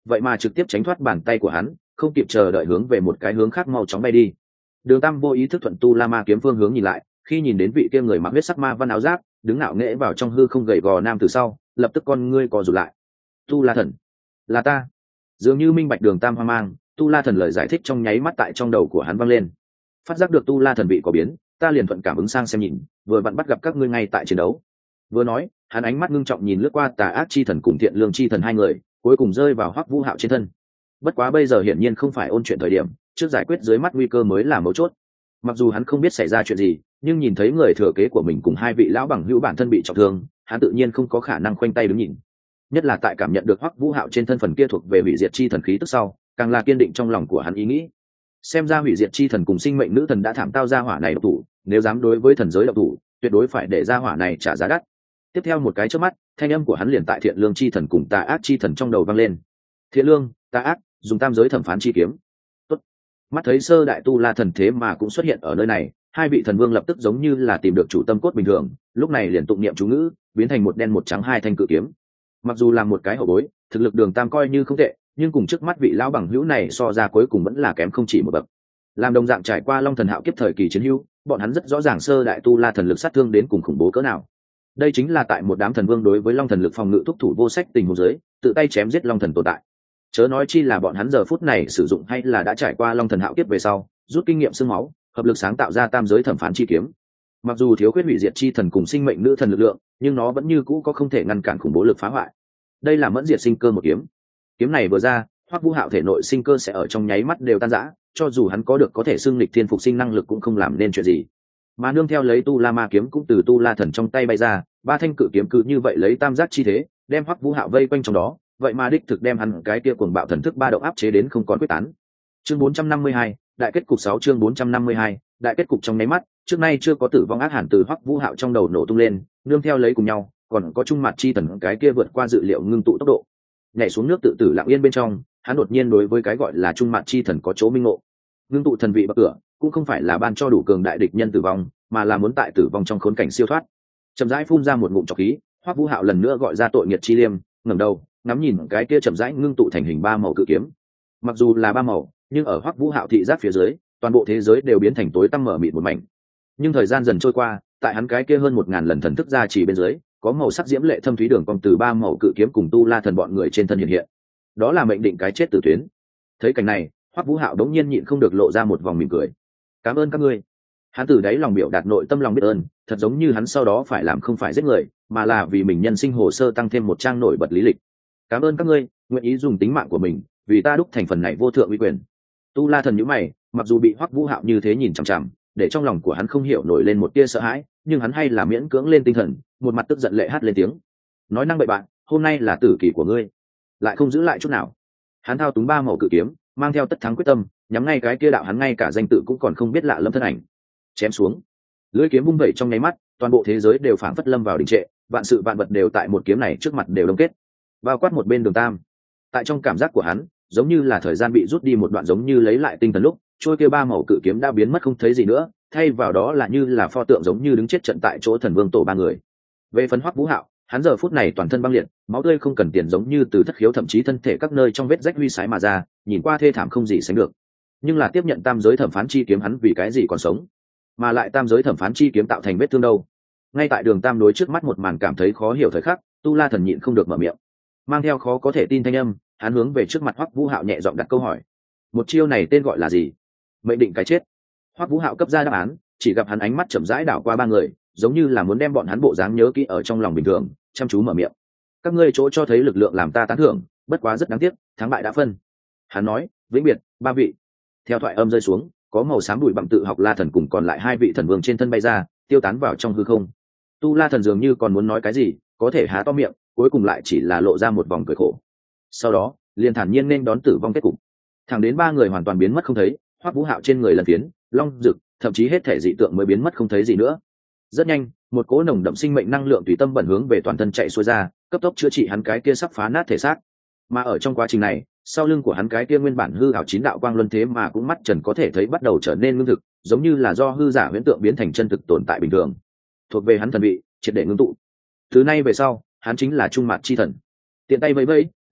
vậy mà trực tiếp tránh thoát bàn tay của hắn, không kịp chờ đợi hướng về một cái hướng khác mau chóng bay đi. Đường Tam vô ý thức thuận tu la ma kiếm phương hướng nhìn lại, khi nhìn đến vị kia người mặc huyết sắc ma văn áo giáp đứng ngạo nghễ vào trong hư không gầy gò nam từ sau, lập tức con ngươi co rụt lại. Tu la thần, là ta. Dường như minh bạch Đường Tam hoang mang, tu la thần lời giải thích trong nháy mắt tại trong đầu của hắn vang lên. Phát giác được tu la thần vị có biến, ta liền thuận cảm ứng sang xem nhìn, vừa vặn bắt gặp các ngươi ngay tại chiến đấu. Vừa nói, hắn ánh mắt ngưng trọng nhìn lướt qua tà ác chi thần cùng thiện lương chi thần hai người, cuối cùng rơi vào Hoắc Vũ Hạo trên thân. Bất quá bây giờ hiển nhiên không phải ôn chuyện thời điểm, trước giải quyết dưới mắt nguy cơ mới là mấu chốt. Mặc dù hắn không biết xảy ra chuyện gì, nhưng nhìn thấy người thừa kế của mình cùng hai vị lão bằng hữu bản thân bị trọng thương, hắn tự nhiên không có khả năng khoanh tay đứng nhìn. Nhất là tại cảm nhận được Hoắc Vũ Hạo trên thân phần kia thuộc về hủy diệt chi thần khí tức sau, càng là kiên định trong lòng của hắn ý nghĩ. Xem ra hủy diệt chi thần cùng sinh mệnh nữ thần đã thảm tao ra hỏa này độc thủ, nếu dám đối với thần giới độc thủ, tuyệt đối phải để ra hỏa này trả giá đắt. Tiếp theo một cái chớp mắt, thanh âm của hắn liền tại thiện lương chi thần cùng tà ác chi thần trong đầu vang lên. Thiện lương, tà ác, dùng tam giới thẩm phán chi kiếm. Tốt. Mắt thấy sơ đại tu la thần thế mà cũng xuất hiện ở nơi này, hai vị thần vương lập tức giống như là tìm được chủ tâm cốt bình thường, lúc này liền tụng niệm chú ngữ, biến thành một đen một trắng hai thanh cự kiếm. Mặc dù làm một cái hậu bối, thực lực Đường Tam coi như không tệ, nhưng cùng trước mắt vị lão bằng hữu này so ra cuối cùng vẫn là kém không chỉ một bậc. Làm đồng dạng trải qua Long Thần Hạo kiếp thời kỳ chiến hữu, bọn hắn rất rõ ràng sơ đại tu la thần lực sát thương đến cùng khủng bố cỡ nào. Đây chính là tại một đám thần vương đối với Long Thần lực phòng ngự thúc thủ vô sách tình huống dưới, tự tay chém giết Long Thần tồn tại. Chớ nói chi là bọn hắn giờ phút này sử dụng hay là đã trải qua Long Thần Hạo kiếp về sau, rút kinh nghiệm xương máu, hợp lực sáng tạo ra tam giới thẩm phán chi kiếm. Mặc dù thiếu khuyết hủy diệt chi thần cùng sinh mệnh nữ thần lực lượng, nhưng nó vẫn như cũ có không thể ngăn cản khủng bố lực phá hoại. Đây là mẫn diệt sinh cơ một kiếm. Kiếm này vừa ra, Hoắc Vũ Hạo thể nội sinh cơ sẽ ở trong nháy mắt đều tan rã, cho dù hắn có được có thể xưng lịch thiên phục sinh năng lực cũng không làm nên chuyện gì. Mà nương theo lấy tu la ma kiếm cũng từ tu la thần trong tay bay ra, ba thanh cự kiếm cứ như vậy lấy tam giác chi thế, đem Hoắc Vũ Hạo vây quanh trong đó, vậy mà đích thực đem hắn cái kia cuồng bạo thần thức ba động áp chế đến không còn quyết tán. Chương 452, đại kết cục 6 chương 452, đại kết cục trong nháy mắt, trước nay chưa có tử vong ác hàn từ Hoắc Vũ Hạo trong đầu nổ tung lên, nương theo lấy cùng nhau, còn có trung mặt chi thần cái kia vượt qua dự liệu ngưng tụ tốc độ. Nhảy xuống nước tự tử lặng yên bên trong, hắn đột nhiên đối với cái gọi là trung mặt chi thần có chỗ minh ngộ. Ngưng tụ thần vị bậc cửa, cũng không phải là ban cho đủ cường đại địch nhân tử vong, mà là muốn tại tử vong trong khốn cảnh siêu thoát. Chậm rãi phun ra một ngụm trọc khí, Hoắc Vũ Hạo lần nữa gọi ra tội nghiệt chi liêm, ngẩng đầu, ngắm nhìn cái kia chậm rãi ngưng tụ thành hình ba màu cự kiếm. Mặc dù là ba màu, nhưng ở Hoắc Vũ Hạo thị giác phía dưới, toàn bộ thế giới đều biến thành tối tăm mở mịt một mảnh. Nhưng thời gian dần trôi qua, tại hắn cái kia hơn 1000 lần thần thức ra chỉ bên dưới, có màu sắc diễm lệ thâm thúy đường cong từ ba màu cự kiếm cùng tu la thần bọn người trên thân hiện hiện. Đó là mệnh định cái chết tử tuyến. Thấy cảnh này, Hoắc Vũ Hạo đống nhiên nhịn không được lộ ra một vòng mỉm cười. Cảm ơn các ngươi. Hắn từ đáy lòng biểu đạt nội tâm lòng biết ơn, thật giống như hắn sau đó phải làm không phải giết người, mà là vì mình nhân sinh hồ sơ tăng thêm một trang nổi bật lý lịch. Cảm ơn các ngươi, nguyện ý dùng tính mạng của mình, vì ta đúc thành phần này vô thượng uy quyền. Tu la thần nhíu mày, mặc dù bị Hoắc Vũ Hạo như thế nhìn chằm chằm, để trong lòng của hắn không hiểu nổi lên một tia sợ hãi, nhưng hắn hay là miễn cưỡng lên tinh thần, một mặt tức giận lệ hát lên tiếng. Nói năng bậy bạn, hôm nay là tử kỳ của ngươi, lại không giữ lại chút nào. Hắn thao túng ba màu cự kiếm, mang theo tất thắng quyết tâm, nhắm ngay cái kia đạo hắn ngay cả danh tự cũng còn không biết lạ lâm thân ảnh. Chém xuống. Lưỡi kiếm vung vẩy trong nháy mắt, toàn bộ thế giới đều phảng phất lâm vào đình trệ, vạn sự vạn vật đều tại một kiếm này trước mặt đều đông kết. Bao quát một bên Đường Tam. Tại trong cảm giác của hắn, giống như là thời gian bị rút đi một đoạn, giống như lấy lại tinh thần lúc, trôi kia ba màu cự kiếm đã biến mất không thấy gì nữa, thay vào đó là như là pho tượng giống như đứng chết trận tại chỗ thần vương tổ ba người. Về phần Hoắc Vũ Hạo, hắn giờ phút này toàn thân băng liệt, máu tươi không cần tiền giống như từ thất khiếu thậm chí thân thể các nơi trong vết rách huy sái mà ra, nhìn qua thê thảm không gì sánh được. Nhưng là tiếp nhận tam giới thẩm phán chi kiếm hắn vì cái gì còn sống, mà lại tam giới thẩm phán chi kiếm tạo thành vết thương đâu? Ngay tại Đường Tam đối trước mắt một màn cảm thấy khó hiểu thời khắc, tu la thần nhịn không được mở miệng, mang theo khó có thể tin thanh âm, hắn hướng về trước mặt Hoắc Vũ Hạo nhẹ giọng đặt câu hỏi. Một chiêu này tên gọi là gì? Mệnh định cái chết. Hoắc Vũ Hạo cấp ra đáp án, chỉ gặp hắn ánh mắt chậm rãi đảo qua ba người, giống như là muốn đem bọn hắn bộ dáng nhớ kỹ ở trong lòng bình thường, chăm chú mở miệng. Các ngươi chỗ cho thấy lực lượng làm ta tán thưởng, bất quá rất đáng tiếc, thắng bại đã phân. Hắn nói, vĩnh biệt, ba vị. Theo thoại âm rơi xuống, có màu xám bụi bặm tự học La Thần cùng còn lại hai vị thần vương trên thân bay ra, tiêu tán vào trong hư không. Tu La Thần dường như còn muốn nói cái gì, có thể há to miệng, cuối cùng lại chỉ là lộ ra một vòng cười khổ. Sau đó, liền thản nhiên nên đón tử vong kết cục. Thẳng đến ba người hoàn toàn biến mất không thấy, Hoắc Vũ Hạo trên người lần phiến, long rực, thậm chí hết thể dị tượng mới biến mất không thấy gì nữa. Rất nhanh, một cỗ nồng đậm sinh mệnh năng lượng tùy tâm bẩn hướng về toàn thân chạy xuôi ra, cấp tốc chữa trị hắn cái kia sắp phá nát thể xác. Mà ở trong quá trình này, sau lưng của hắn cái kia nguyên bản hư ảo chín đạo quang luân thế mà cũng mắt trần có thể thấy bắt đầu trở nên ngưng thực, giống như là do hư giả huyễn tượng biến thành chân thực tồn tại bình thường. Thuộc về hắn thần vị, triệt để ngưng tụ. Từ nay về sau, hắn chính là trung mạt chi thần. Tiện tay vẫy vẫy,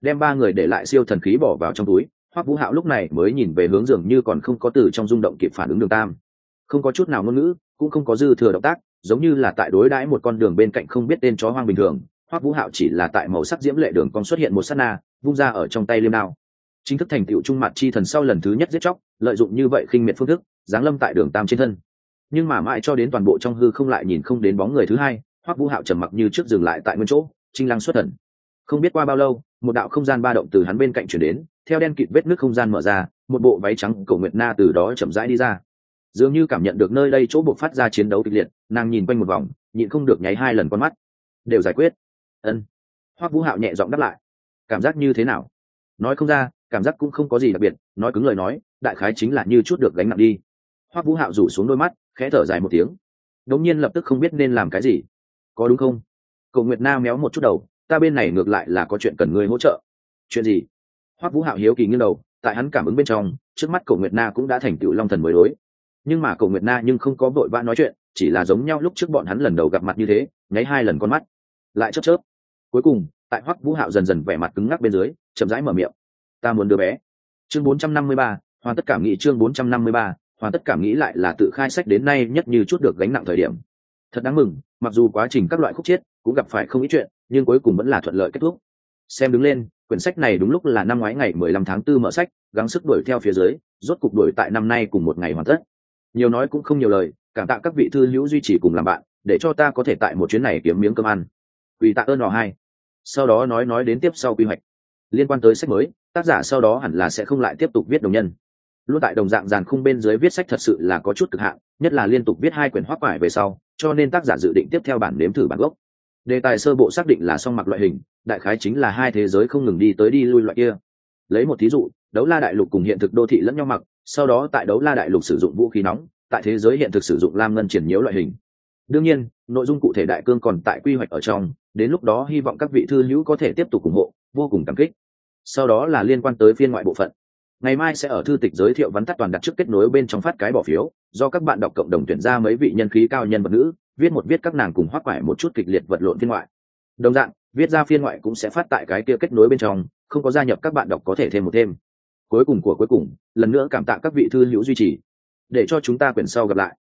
đem ba người để lại siêu thần khí bỏ vào trong túi. Hoắc Vũ Hạo lúc này mới nhìn về hướng dường như còn không có từ trong rung động kịp phản ứng Đường Tam, không có chút nào ngôn ngữ, cũng không có dư thừa động tác, giống như là tại đối đãi một con đường bên cạnh không biết tên chó hoang bình thường. Hoắc Vũ Hạo chỉ là tại màu sắc diễm lệ đường cong xuất hiện một sát na, vung ra ở trong tay liêm đao, chính thức thành tựu trung mặt chi thần sau lần thứ nhất giết chóc, lợi dụng như vậy khinh miệt phương thức giáng lâm tại Đường Tam trên thân. Nhưng mà mãi cho đến toàn bộ trong hư không lại nhìn không đến bóng người thứ hai, Hoắc Vũ Hạo trầm mặc như trước dừng lại tại nguyên chỗ, trinh lăng xuất thần. Không biết qua bao lâu, một đạo không gian ba động từ hắn bên cạnh chuyển đến, theo đen kịt vết nước không gian mở ra, một bộ váy trắng Cổ Nguyệt Na từ đó chậm rãi đi ra. Dường như cảm nhận được nơi đây chỗ buộc phát ra chiến đấu kịch liệt, nàng nhìn quanh một vòng, nhịn không được nháy hai lần con mắt. Đều giải quyết. Ân. Hoắc Vũ Hạo nhẹ giọng đáp lại. Cảm giác như thế nào? Nói không ra, cảm giác cũng không có gì đặc biệt, nói cứng lời nói, đại khái chính là như chút được gánh nặng đi. Hoắc Vũ Hạo rủ xuống đôi mắt, khẽ thở dài một tiếng. Đống nhiên lập tức không biết nên làm cái gì. Có đúng không? Cổ Nguyệt Na méo một chút đầu, ta bên này ngược lại là có chuyện cần ngươi hỗ trợ. Chuyện gì? Hoắc Vũ Hạo hiếu kỳ nghiêng đầu, tại hắn cảm ứng bên trong, trước mắt Cổ Nguyệt Na cũng đã thành tựu long thần mới đối. Nhưng mà Cổ Nguyệt Na nhưng không có vội vã nói chuyện, chỉ là giống nhau lúc trước bọn hắn lần đầu gặp mặt như thế, nháy hai lần con mắt, lại chớp chớp. Cuối cùng, tại Hoắc Vũ Hạo dần dần vẻ mặt cứng ngắc bên dưới, chậm rãi mở miệng. Ta muốn đứa bé. Chương 453, hoàn tất cảm nghĩ chương 453, hoàn tất cảm nghĩ lại là tự khai sách đến nay nhất như chút được gánh nặng thời điểm. Thật đáng mừng, mặc dù quá trình các loại khúc chiết cũng gặp phải không ít chuyện, nhưng cuối cùng vẫn là thuận lợi kết thúc. Xem đứng lên, quyển sách này đúng lúc là năm ngoái ngày 15 tháng 4 mở sách, gắng sức đuổi theo phía dưới, rốt cục đuổi tại năm nay cùng một ngày hoàn tất. Nhiều nói cũng không nhiều lời, cảm tạ các vị thư hữu duy trì cùng làm bạn, để cho ta có thể tại một chuyến này kiếm miếng cơm ăn. Vì tạ ơn họ hai. Sau đó nói đến tiếp sau quy hoạch. Liên quan tới sách mới, tác giả sau đó hẳn là sẽ không lại tiếp tục viết đồng nhân. Luôn tại đồng dạng dàn khung bên dưới viết sách thật sự là có chút cực hạn, nhất là liên tục viết hai quyển hoắc quải về sau, cho nên tác giả dự định tiếp theo bản nếm thử bản gốc. Đề tài sơ bộ xác định là song mặc loại hình, đại khái chính là hai thế giới không ngừng đi tới đi lui loại kia. Lấy một thí dụ, đấu la đại lục cùng hiện thực đô thị lẫn nhau mặc, sau đó tại đấu la đại lục sử dụng vũ khí nóng, tại thế giới hiện thực sử dụng lam ngân triển nhiễu loại hình. Đương nhiên, nội dung cụ thể đại cương còn tại quy hoạch ở trong, đến lúc đó hy vọng các vị thư hữu có thể tiếp tục ủng hộ, vô cùng cảm kích. Sau đó là liên quan tới phiên ngoại bộ phận. Ngày mai sẽ ở thư tịch giới thiệu vắn tắt toàn đặt trước kết nối bên trong phát cái bỏ phiếu, do các bạn đọc cộng đồng tuyển ra mấy vị nhân khí cao nhân vật nữ, viết các nàng cùng hoắc quải một chút kịch liệt vật lộn phiên ngoại. Đồng dạng, viết ra phiên ngoại cũng sẽ phát tại cái kia kết nối bên trong, không có gia nhập các bạn đọc có thể thêm một thêm. Cuối cùng, lần nữa cảm tạ các vị thư hữu duy trì. Để cho chúng ta quyển sau gặp lại.